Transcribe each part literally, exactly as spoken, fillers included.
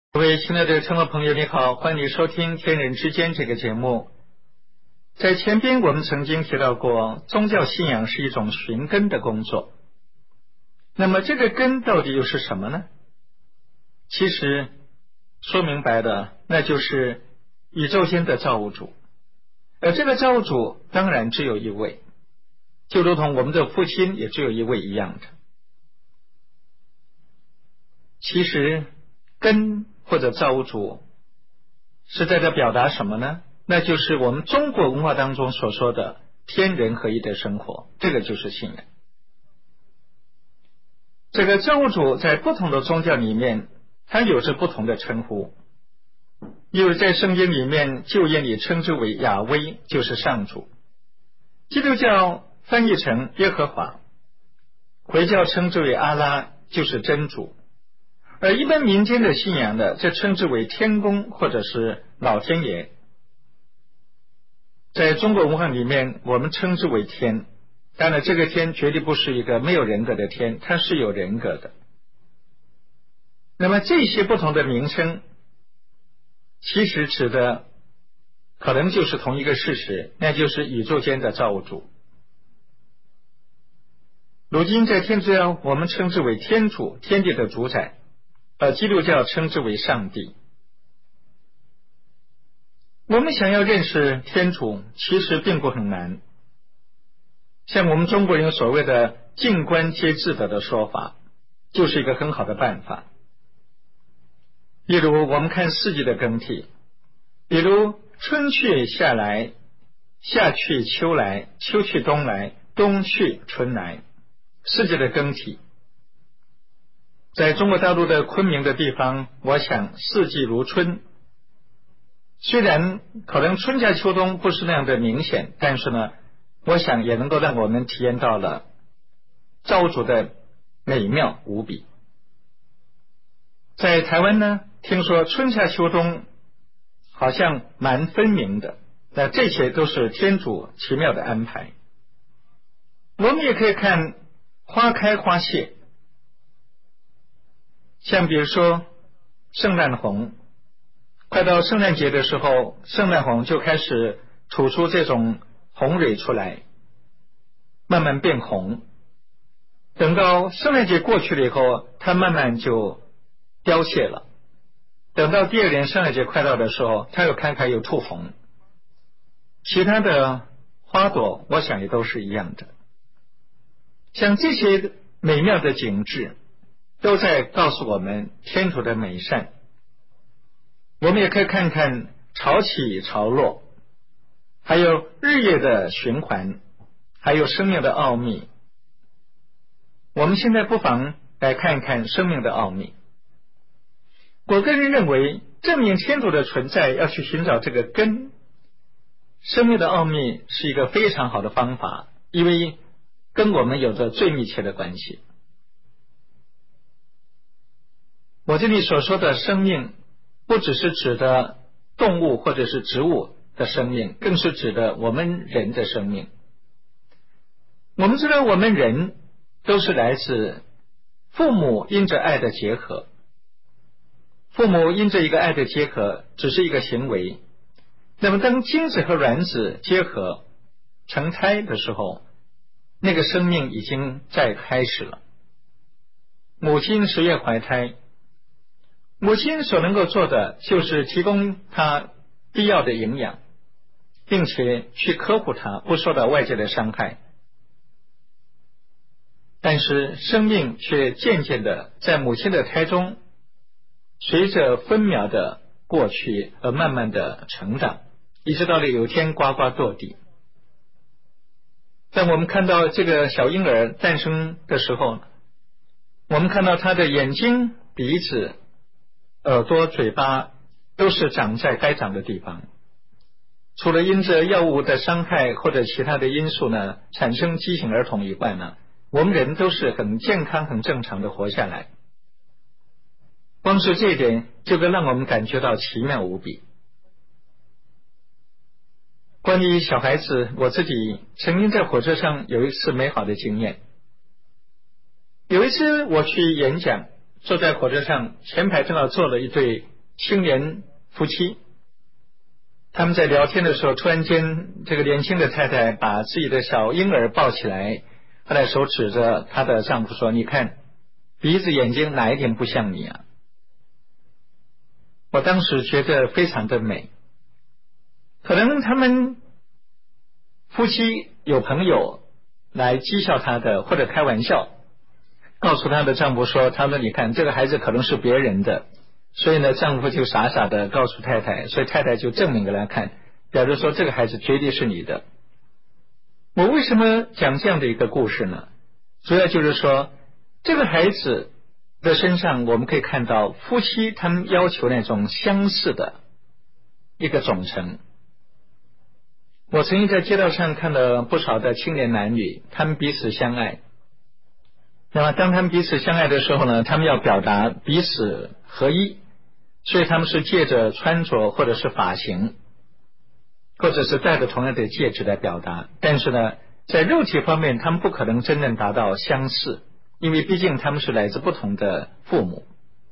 各位亲爱的听众朋友，你好，欢迎你收听《天人之间》这个节目。在前边我们曾经提到过，宗教信仰是一种寻根的工作。那么这个根到底又是什么呢？其实说明白了，那就是宇宙间的造物主。而这个造物主当然只有一位，就如同我们的父亲也只有一位一样的。其实根或者造物主是在这表达什么呢？那就是我们中国文化当中所说的天人合一的生活，这个就是信仰。这个造物主在不同的宗教里面，它有着不同的称呼。例如在圣经里面，旧约里称之为亚威，就是上主；基督教翻译成耶和华，回教称之为阿拉，就是真主。而一般民间的信仰呢，则称之为天公或者是老天爷。在中国文化里面，我们称之为天，当然这个天绝对不是一个没有人格的天，它是有人格的。那么这些不同的名称其实指的可能就是同一个事实，那就是宇宙间的造物主。如今在天主教我们称之为天主，天地的主宰，而基督教称之为上帝。我们想要认识天主其实并不很难，像我们中国人所谓的静观皆智得的说法，就是一个很好的办法。例如我们看四季的更替，比如春去夏来，夏去秋来，秋去冬来，冬去春来，四季的更替。在中国大陆的昆明的地方，我想四季如春，虽然可能春夏秋冬不是那样的明显，但是呢，我想也能够让我们体验到了造物主的美妙无比。在台湾呢，听说春夏秋冬好像蛮分明的，那这些都是天主奇妙的安排。我们也可以看花开花谢，像比如说圣诞红，快到圣诞节的时候，圣诞红就开始吐出这种红蕊出来，慢慢变红。等到圣诞节过去了以后，它慢慢就凋谢了。等到第二年圣诞节快到的时候，它又开开又吐红。其他的花朵我想也都是一样的。像这些美妙的景致都在告诉我们天主的美善。我们也可以看看潮起潮落，还有日夜的循环，还有生命的奥秘。我们现在不妨来看一看生命的奥秘。我个人认为，证明天主的存在要去寻找这个根，生命的奥秘是一个非常好的方法，因为跟我们有着最密切的关系。我这里所说的生命不只是指的动物或者是植物的生命，更是指的我们人的生命。我们知道我们人都是来自父母因着爱的结合，父母因着一个爱的结合只是一个行为，那么当精子和卵子结合成胎的时候，那个生命已经在开始了。母亲十月怀胎，母亲所能够做的就是提供她必要的营养，并且去呵护她不受到外界的伤害。但是生命却渐渐的在母亲的胎中随着分秒的过去而慢慢的成长，一直到了有一天呱呱落地。当我们看到这个小婴儿诞生的时候，我们看到他的眼睛、鼻子、耳朵、嘴巴都是长在该长的地方。除了因着药物的伤害或者其他的因素呢，产生畸形儿童以外呢，我们人都是很健康、很正常的活下来。光是这一点就会让我们感觉到奇妙无比。关于小孩子，我自己曾经在火车上有一次美好的经验。有一次我去演讲，坐在火车上，前排正好坐了一对青年夫妻，他们在聊天的时候，突然间这个年轻的太太把自己的小婴儿抱起来，后来手指着她的丈夫说，你看鼻子眼睛哪一点不像你啊？我当时觉得非常的美。可能他们夫妻有朋友来讥笑他的，或者开玩笑告诉他的丈夫说，他说你看这个孩子可能是别人的，所以呢丈夫就傻傻的告诉太太，所以太太就证明给他看，表示说这个孩子绝对是你的。我为什么讲这样的一个故事呢？主要就是说这个孩子的身上我们可以看到夫妻他们要求那种相似的一个总成。我曾经在街道上看了不少的青年男女，他们彼此相爱。那么当他们彼此相爱的时候呢，他们要表达彼此合一，所以他们是借着穿着或者是发型，或者是戴着同样的戒指来表达。但是呢，在肉体方面他们不可能真正达到相似，因为毕竟他们是来自不同的父母。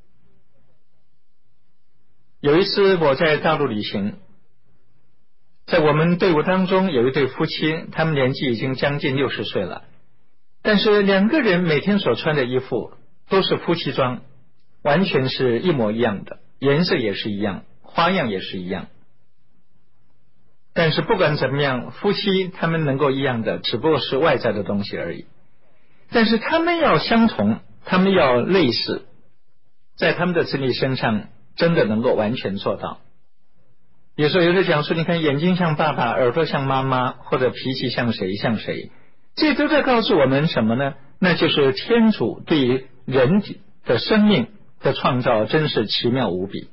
有一次我在大陆旅行，在我们队伍当中有一对夫妻，他们年纪已经将近六十岁了，但是两个人每天所穿的衣服都是夫妻装，完全是一模一样的，颜色也是一样，花样也是一样。但是不管怎么样，夫妻他们能够一样的只不过是外在的东西而已，但是他们要相同，他们要类似，在他们的子女身上真的能够完全做到。比如说有的讲说，你看眼睛像爸爸，耳朵像妈妈，或者脾气像谁像谁，这都在告诉我们什么呢？那就是天主对于人的生命的创造真是奇妙无比。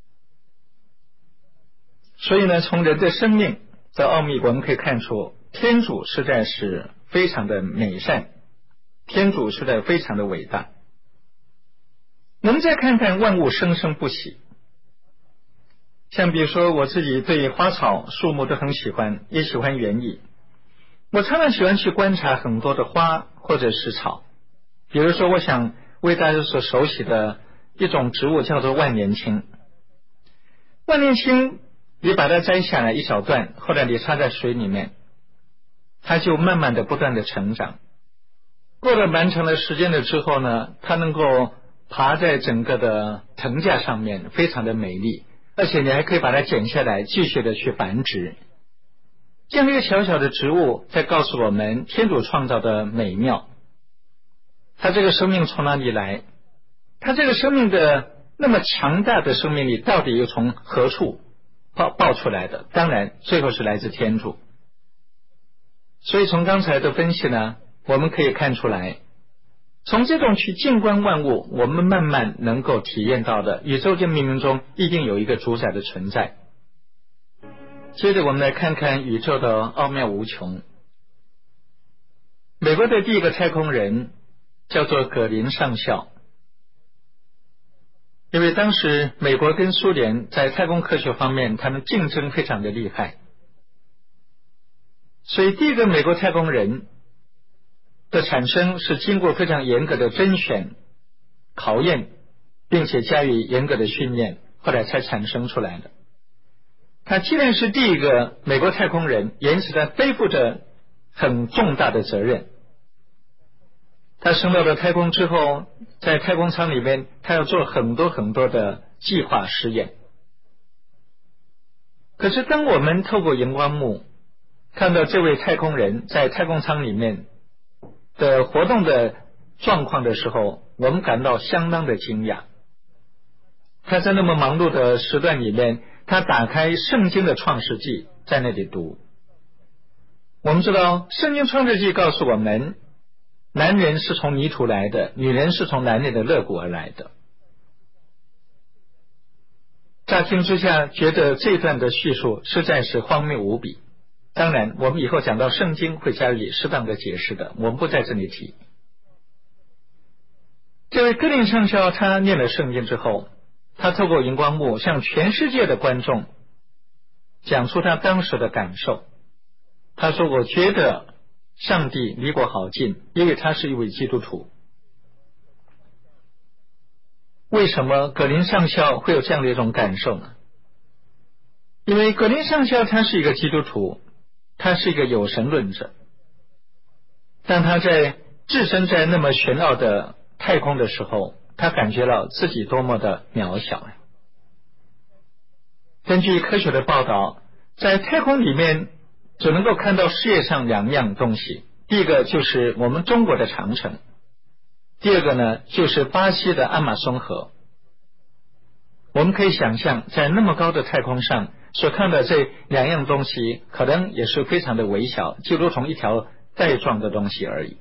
所以呢，从人的生命的奥秘我们可以看出，天主实在是非常的美善，天主实在非常的伟大。我们再看看万物生生不息，像比如说我自己对花草树木都很喜欢，也喜欢园艺。我常常喜欢去观察很多的花或者是草，比如说我想为大家所熟悉的一种植物叫做万年青。万年青你把它摘下来一小段，后来你插在水里面，它就慢慢的不断的成长，过了蛮长的时间了之后呢，它能够爬在整个的藤架上面，非常的美丽，而且你还可以把它剪下来继续的去繁殖。这样一个小小的植物在告诉我们天主创造的美妙，它这个生命从哪里来，它这个生命的那么强大的生命力到底又从何处爆爆出来的？当然最后是来自天主。所以从刚才的分析呢，我们可以看出来，从这种去静观万物，我们慢慢能够体验到的宇宙间冥冥中一定有一个主宰的存在。接着我们来看看宇宙的奥妙无穷。美国的第一个太空人叫做葛林上校，因为当时美国跟苏联在太空科学方面他们竞争非常的厉害，所以第一个美国太空人的产生是经过非常严格的甄选考验，并且加以严格的训练，后来才产生出来的。他既然是第一个美国太空人，因此他背负着很重大的责任。他升到了太空之后，在太空舱里面他要做很多很多的计划实验。可是当我们透过荧光幕看到这位太空人在太空舱里面的活动的状况的时候，我们感到相当的惊讶。他在那么忙碌的时段里面，他打开圣经的创世纪在那里读。我们知道圣经创世纪告诉我们，男人是从泥土来的，女人是从男人的肋骨而来的。乍听之下觉得这段的叙述实在是荒谬无比，当然我们以后讲到圣经会加以适当的解释的，我们不在这里提。这位格林上校他念了圣经之后，他透过荧光幕向全世界的观众讲述他当时的感受。他说，我觉得上帝离我好近，因为他是一位基督徒。 为什么格林上校会有这样的一种感受呢？因为格林上校他是一个基督徒，他是一个有神论者，当他在置身在那么玄奥的太空的时候，他感觉到自己多么的渺小呀！根据科学的报道，在太空里面只能够看到世界上两样东西，第一个就是我们中国的长城，第二个呢就是巴西的阿马松河。我们可以想象，在那么高的太空上所看的这两样东西可能也是非常的微小，就如同一条带状的东西而已。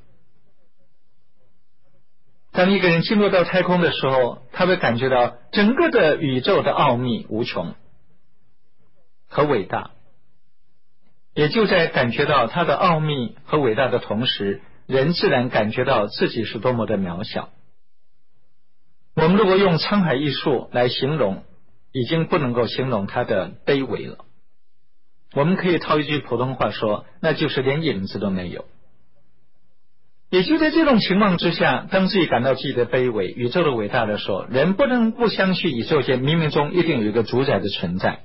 当一个人进入到太空的时候，他会感觉到整个的宇宙的奥秘无穷和伟大，也就在感觉到它的奥秘和伟大的同时，人自然感觉到自己是多么的渺小。我们如果用沧海一粟来形容，已经不能够形容它的卑微了。我们可以套一句普通话说，那就是连影子都没有。也就在这种情况之下，当自己感到自己的卑微，宇宙的伟大的时候，人不能不相信宇宙间冥冥中一定有一个主宰的存在。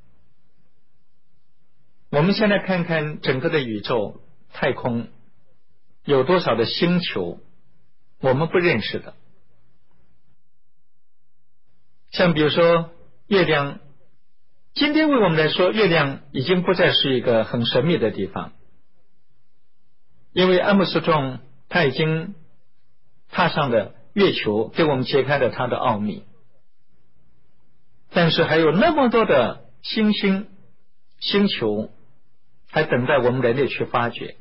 我们先来看看整个的宇宙太空有多少的星球我们不认识的，像比如说月亮，今天为我们来说，月亮已经不再是一个很神秘的地方，因为阿姆斯壮他已经踏上了月球，给我们揭开了它的奥秘。但是还有那么多的星星星球还等待我们人类去发掘，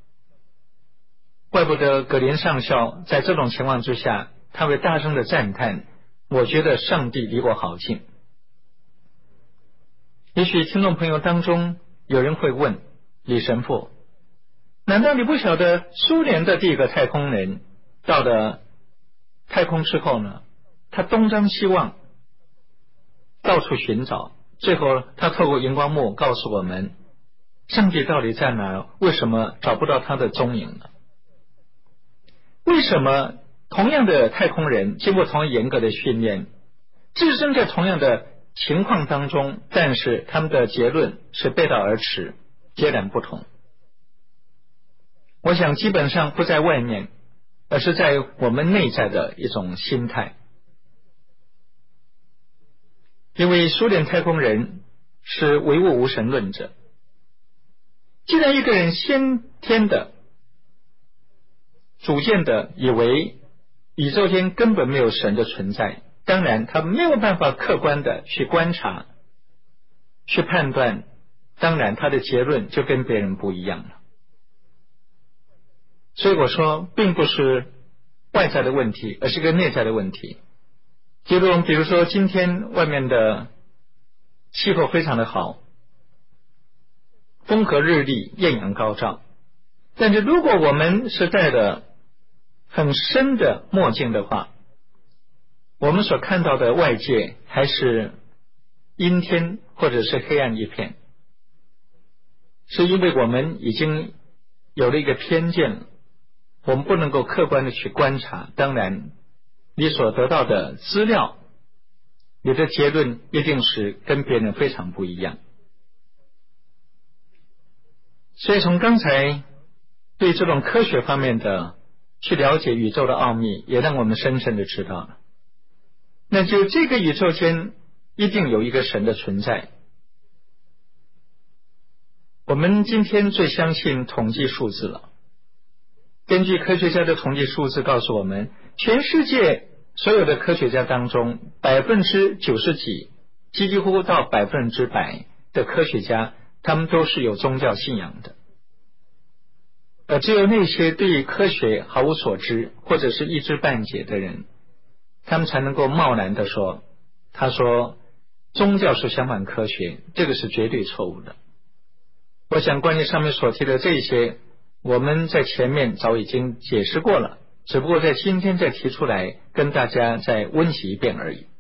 怪不得格林上校在这种情况之下，他会大声的赞叹，我觉得上帝离我好近。也许听众朋友当中有人会问，李神父，难道你不晓得苏联的第一个太空人到了太空之后呢，他东张西望，到处寻找，最后他透过荧光幕告诉我们，上帝到底在哪？为什么找不到他的踪影呢？为什么同样的太空人经过同样严格的训练，置身在同样的情况当中，但是他们的结论是背道而驰，截然不同？我想基本上不在外面，而是在我们内在的一种心态。因为苏联太空人是唯物无神论者，既然一个人先天的主见的以为宇宙间根本没有神的存在，当然他没有办法客观的去观察去判断，当然他的结论就跟别人不一样了。所以我说并不是外在的问题，而是个内在的问题。就如比如说今天外面的气候非常的好，风和日丽，艳阳高照，但是如果我们是戴着很深的墨镜的话，我们所看到的外界还是阴天或者是黑暗一片，是因为我们已经有了一个偏见了，我们不能够客观的去观察，当然你所得到的资料，你的结论一定是跟别人非常不一样。所以从刚才对这种科学方面的去了解宇宙的奥秘，也让我们深深的知道了，那就这个宇宙间一定有一个神的存在。我们今天最相信统计数字了，根据科学家的统计数字告诉我们，全世界所有的科学家当中，百分之九十几，几乎到百分之百的科学家，他们都是有宗教信仰的。而只有那些对科学毫无所知，或者是一知半解的人，他们才能够贸然的说，他说宗教是相反科学，这个是绝对错误的。我想关于上面所提的这些，我们在前面早已经解释过了，只不过在今天再提出来跟大家再温习一遍而已。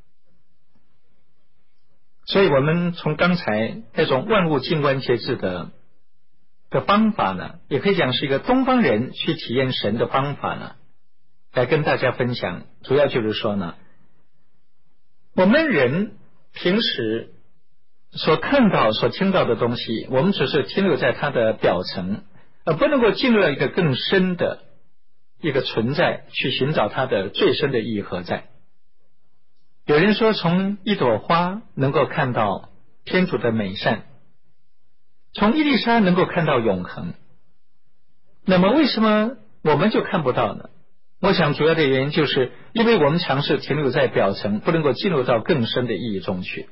所以我们从刚才那种万物静观节制的的方法呢，也可以讲是一个东方人去体验神的方法呢，来跟大家分享。主要就是说呢， 我们人平时所看到所听到的东西，我们只是停留在它的表层，而不能够进入到一个更深的一个存在，去寻找它的最深的意义何在。有人说从一朵花能够看到天主的美善，从伊丽莎能够看到永恒，那么为什么我们就看不到呢？我想主要的原因就是因为我们尝试停留在表层，不能够进入到更深的意义中去。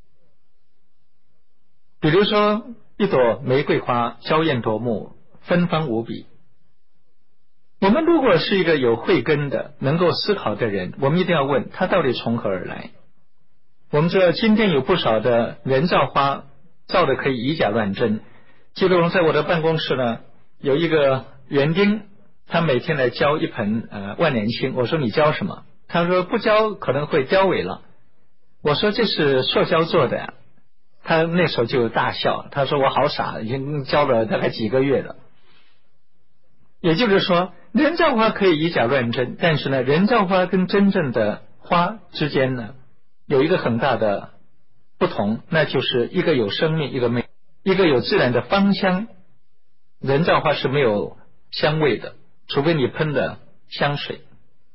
比如说一朵玫瑰花娇艳夺目，芬芳无比，我们如果是一个有慧根的能够思考的人，我们一定要问它到底从何而来。我们知道今天有不少的人造花造的可以以假乱真。记得我在我的办公室呢，有一个园丁，他每天来浇一盆呃万年青。我说你浇什么？他说不浇可能会凋萎了。我说这是塑胶做的呀。他那时候就大笑，他说我好傻，已经浇了大概几个月了。也就是说人造花可以以假乱真，但是呢人造花跟真正的花之间呢有一个很大的不同，那就是一个有生命，一个没，一个有自然的芳香，人造花是没有香味的，除非你喷的香水。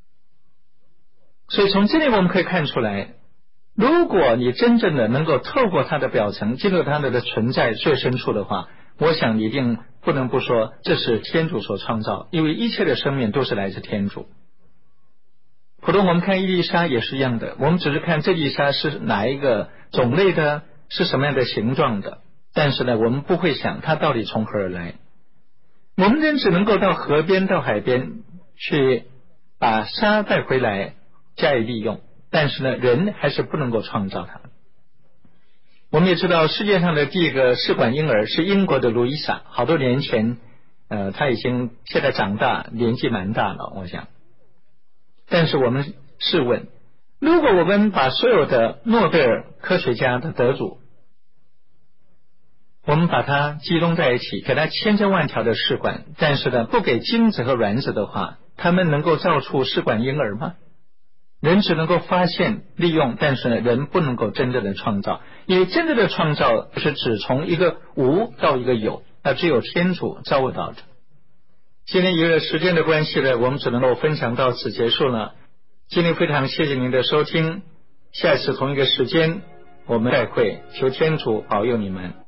所以从这里我们可以看出来，如果你真正的能够透过它的表层进入它的存在最深处的话，我想你一定不能不说这是天主所创造，因为一切的生命都是来自天主。普通我们看伊丽莎也是一样的，我们只是看这丽莎是哪一个种类的，是什么样的形状的，但是呢我们不会想它到底从何而来。我们人只能够到河边到海边去把沙带回来加以利用，但是呢人还是不能够创造它。我们也知道世界上的第一个试管婴儿是英国的路易莎，好多年前呃，他已经现在长大，年纪蛮大了我想。但是我们试问，如果我们把所有的诺贝尔科学家的得主，我们把它集中在一起，给它千千万条的试管，但是呢不给精子和卵子的话，他们能够造出试管婴儿吗？人只能够发现利用，但是呢人不能够真正的创造，因为真正的创造是指从一个无到一个有，那只有天主造物到的。今天因为时间的关系呢，我们只能够分享到此结束了。今天非常谢谢您的收听，下次同一个时间我们再会，求天主保佑你们。